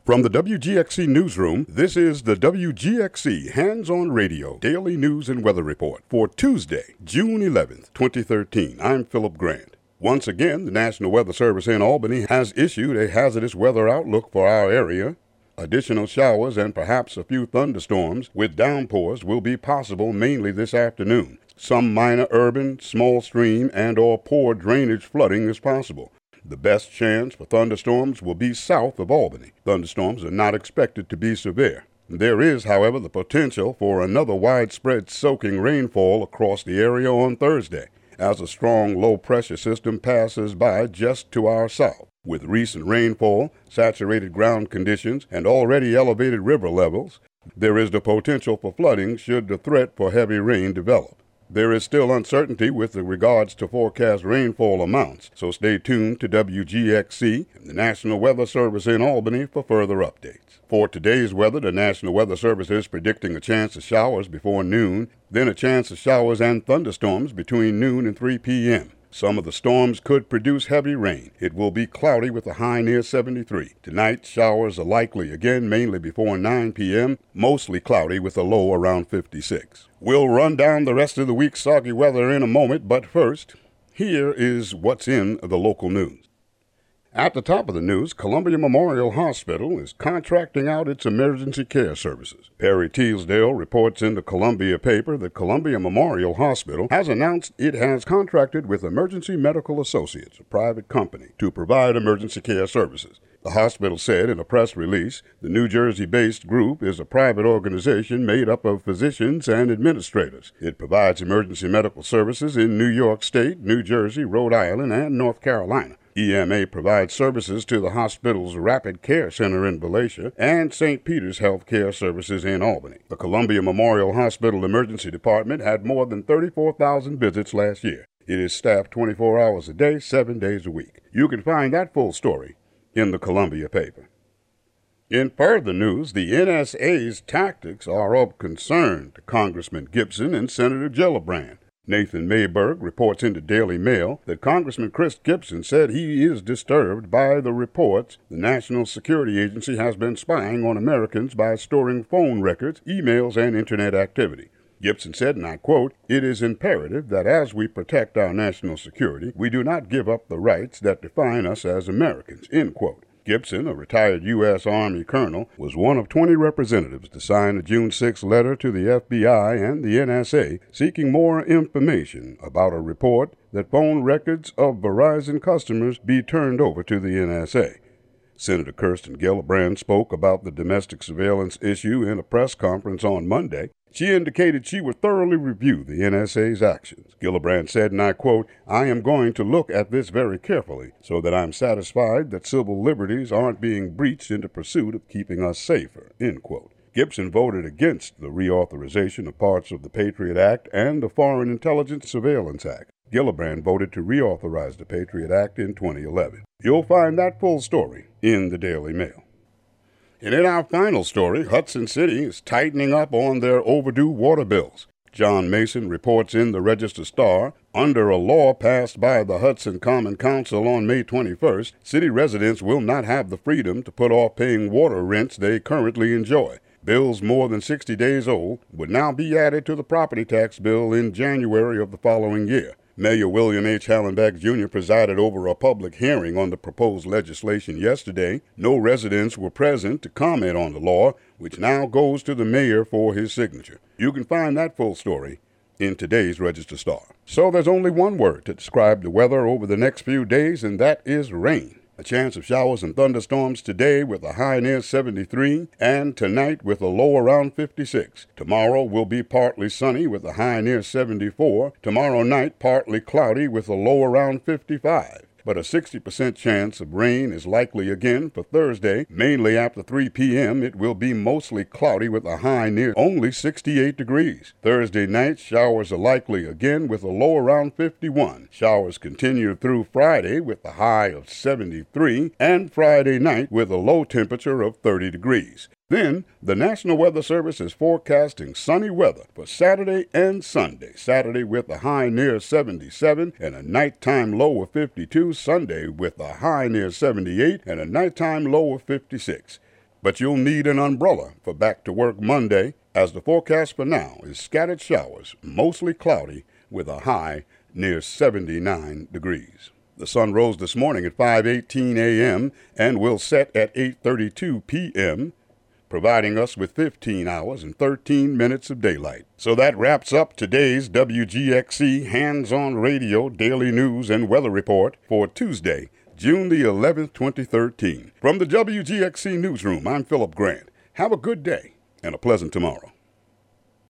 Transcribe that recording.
From the WGXC Newsroom, this is the WGXC Hands-On Radio Daily News and Weather Report for Tuesday, June 11th, 2013. I'm Philip Grant. Once again, the National Weather Service in Albany has issued a hazardous weather outlook for our area. Additional showers and perhaps a few thunderstorms with downpours will be possible mainly this afternoon. Some minor urban, small stream, and/or poor drainage flooding is possible. The best chance for thunderstorms will be south of Albany. Thunderstorms are not expected to be severe. There is, however, the potential for another widespread soaking rainfall across the area on Thursday, as a strong low-pressure system passes by just to our south. With recent rainfall, saturated ground conditions, and already elevated river levels, there is the potential for flooding should the threat for heavy rain develop. There is still uncertainty with regards to forecast rainfall amounts, so stay tuned to WGXC and the National Weather Service in Albany for further updates. For today's weather, the National Weather Service is predicting a chance of showers before noon, then a chance of showers and thunderstorms between noon and 3 p.m. Some of the storms could produce heavy rain. It will be cloudy with a high near 73. Tonight, showers are likely again, mainly before 9 p.m., mostly cloudy with a low around 56. We'll run down the rest of the week's soggy weather in a moment, but first, here is what's in the local news. At the top of the news, Columbia Memorial Hospital is contracting out its emergency care services. Perry Teasdale reports in the Columbia paper that Columbia Memorial Hospital has announced it has contracted with Emergency Medical Associates, a private company, to provide emergency care services. The hospital said in a press release, the New Jersey-based group is a private organization made up of physicians and administrators. It provides emergency medical services in New York State, New Jersey, Rhode Island, and North Carolina. EMA provides services to the hospital's Rapid Care Center in Valatia and St. Peter's Health Care Services in Albany. The Columbia Memorial Hospital Emergency Department had more than 34,000 visits last year. It is staffed 24 hours a day, 7 days a week. You can find that full story in the Columbia paper. In further news, the NSA's tactics are of concern to Congressman Gibson and Senator Gillibrand. Nathan Mayberg reports in the Daily Mail that Congressman Chris Gibson said he is disturbed by the reports the National Security Agency has been spying on Americans by storing phone records, emails, and Internet activity. Gibson said, and I quote, "It is imperative that as we protect our national security, we do not give up the rights that define us as Americans," end quote. Gibson, a retired U.S. Army colonel, was one of 20 representatives to sign a June 6 letter to the FBI and the NSA seeking more information about a report that phone records of Verizon customers be turned over to the NSA. Senator Kirsten Gillibrand spoke about the domestic surveillance issue in a press conference on Monday. She indicated she would thoroughly review the NSA's actions. Gillibrand said, and I quote, "I am going to look at this very carefully so that I'm satisfied that civil liberties aren't being breached in the pursuit of keeping us safer," end quote. Gibson voted against the reauthorization of parts of the Patriot Act and the Foreign Intelligence Surveillance Act. Gillibrand voted to reauthorize the Patriot Act in 2011. You'll find that full story in the Daily Mail. And in our final story, Hudson City is tightening up on their overdue water bills. John Mason reports in the Register-Star, under a law passed by the Hudson Common Council on May 21st, city residents will not have the freedom to put off paying water rents they currently enjoy. Bills more than 60 days old would now be added to the property tax bill in January of the following year. Mayor William H. Hallenbeck Jr. presided over a public hearing on the proposed legislation yesterday. No residents were present to comment on the law, which now goes to the mayor for his signature. You can find that full story in today's Register-Star. So there's only one word to describe the weather over the next few days, and that is rain. A chance of showers and thunderstorms today with a high near 73, and tonight with a low around 56. Tomorrow will be partly sunny with a high near 74. Tomorrow night partly cloudy with a low around 55. But a 60% chance of rain is likely again for Thursday. Mainly after 3 p.m., it will be mostly cloudy with a high near only 68 degrees. Thursday night, showers are likely again with a low around 51. Showers continue through Friday with a high of 73, and Friday night with a low temperature of 30 degrees. Then, the National Weather Service is forecasting sunny weather for Saturday and Sunday. Saturday with a high near 77 and a nighttime low of 52. Sunday with a high near 78 and a nighttime low of 56. but you'll need an umbrella for back to work Monday, as the forecast for now is scattered showers, mostly cloudy, with a high near 79 degrees. The sun rose this morning at 5:18 a.m. and will set at 8:32 p.m., providing us with 15 hours and 13 minutes of daylight. So that wraps up today's WGXC Hands-On Radio Daily News and Weather Report for Tuesday, June the 11th, 2013. From the WGXC Newsroom, I'm Philip Grant. Have a good day and a pleasant tomorrow.